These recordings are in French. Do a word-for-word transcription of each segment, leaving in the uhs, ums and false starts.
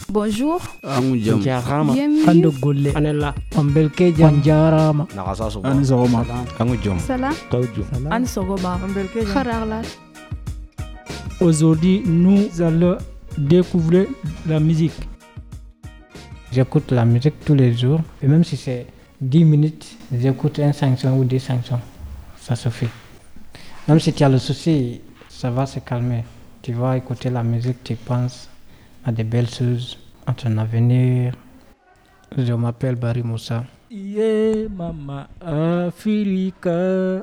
Bonjour. Jarama. Bienvenue. Ando golle. Anella. Ambelke Jarama. Nakasasoba. Ani Sogoma. Angujom. Salam. Tawjum. Anne Sogoba. Khararlat. Aujourd'hui, nous allons découvrir la musique. J'écoute la musique tous les jours. Et même si c'est dix minutes, j'écoute un chanson ou deux chansons. Ça suffit. Même si tu as le souci, ça va se calmer. Tu vas écouter la musique, tu penses à de belles choses, à ton avenir. Je m'appelle Barry Moussa. Yeah, Mama Africa.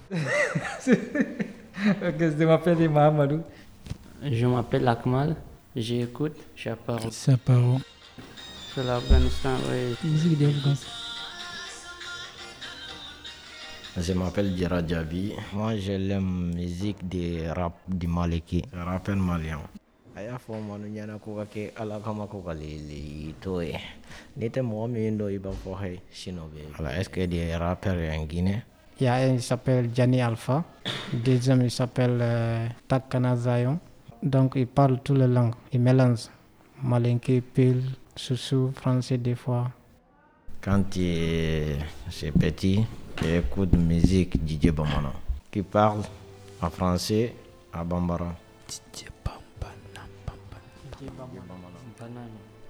Je m'appelle Mahamadou. Je m'appelle Akmal, j'écoute Chaparro. Chaparro. C'est l'Afghanistan, oui. Musique d'Afghanistan. Je m'appelle Djera Djabi. Moi, je l'aime musique de rap du Maliki, rappeur malien. Aya fo manu nyana ko ke ala kama ko kalili toy. Nite mo mi ndo iba fo hay shinobe. Ala est-ce que des rappeurs en Guinée? Il y a un qui s'appelle Gianni Alpha. Deuxième il s'appelle euh, Takana Zayon. Donc il parle toutes les langues. Il mélange malinké, pile, soussou, français des fois. Quand tu es petit, tu écoutes musique Didier Bambana qui parle en français à Bambara. Didier Bambana. Didier Bambana. Banane.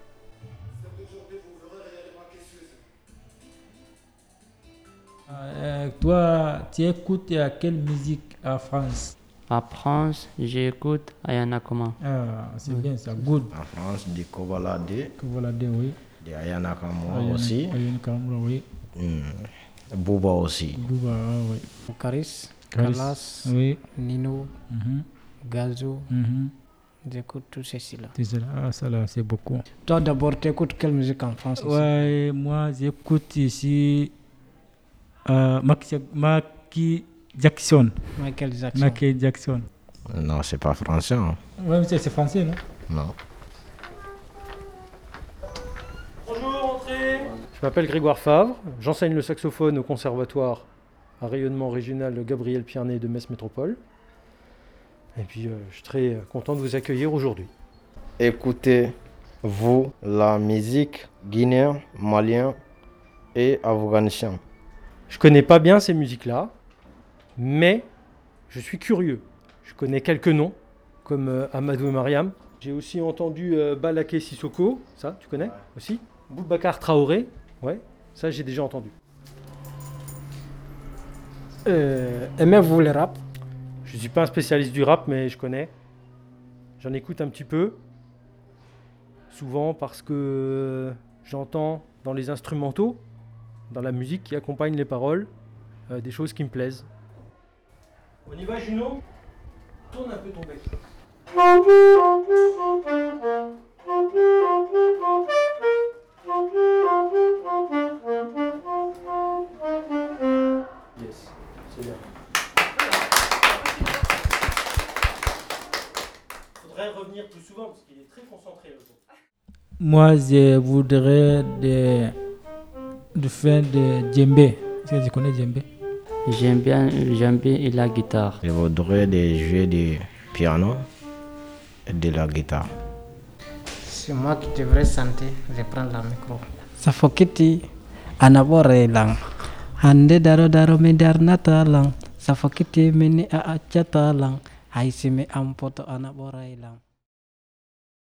Euh, toi, tu écoutes à quelle musique à France? À France, j'écoute Ayana Koma. Ah, c'est oui. Bien ça, good. En France, du Kobalade. Kobalade, oui. De Ayana Kama aussi. Ayana Kama, oui. Mm. Bouba aussi. Bouba, oui. Karis, Karis, Kalas, oui. Nino, Mm-hmm. Gazou. Mm-hmm. J'écoute tout ceci là. Ah, ça là, c'est beaucoup. Toi d'abord, tu écoutes quelle musique en France ici? Ouais, moi j'écoute ici euh, Michael Jackson. Michael Jackson. Michael Jackson. Non, c'est pas français. Hein. Ouais, mais c'est français, non? Non. Bonjour, entrez. Je m'appelle Grégoire Favre, j'enseigne le saxophone au conservatoire à rayonnement régional Gabriel Pierné de Metz Métropole. Et puis, euh, je suis très content de vous accueillir aujourd'hui. Écoutez-vous la musique guinéenne, malienne et afghanistan? Je connais pas bien ces musiques-là, mais je suis curieux. Je connais quelques noms, comme euh, Amadou et Mariam. J'ai aussi entendu euh, Balaké Sissoko, ça, tu connais aussi? Boubacar Traoré, ouais, ça j'ai déjà entendu. Euh, aimez-vous le rap? Je ne suis pas un spécialiste du rap, mais je connais. J'en écoute un petit peu. Souvent parce que j'entends dans les instrumentaux, dans la musique qui accompagne les paroles, euh, des choses qui me plaisent. On y va, Juno? Tourne un peu ton bec. Yes, c'est bien. Revenir plus souvent parce qu'il est très concentré le jour. Moi, je voudrais de, de faire de djembé. Est-ce que tu connais djembé? J'aime bien le djembé et la guitare. Je voudrais de jouer du piano et de la guitare. C'est moi qui devrais chanter, je prends la micro. Safokiti anabore lang. Hande daro daro me darnata lang. Safokiti meni a achata lang. Haisime ampoto anabore lang.